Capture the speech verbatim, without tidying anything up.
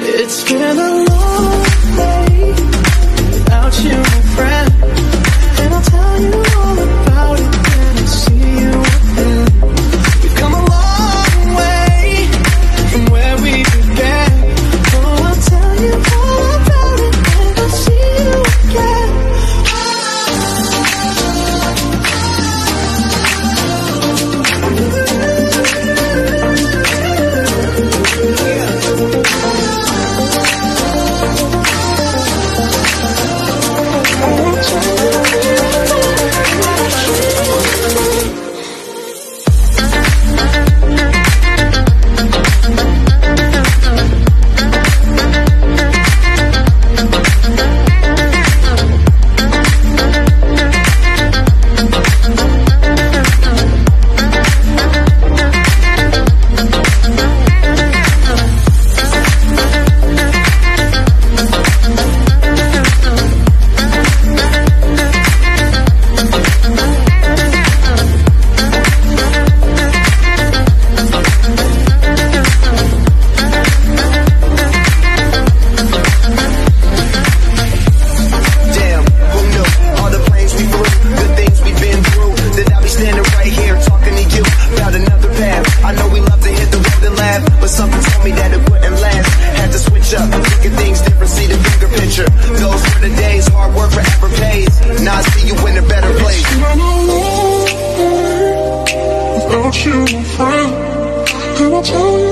It's been a long day without you, my friend, and I'll tell you all about it when I see you again. We've come a long way from where we began. Oh, I'll tell you all about it when I see you again. You, my friend, and I'll tell you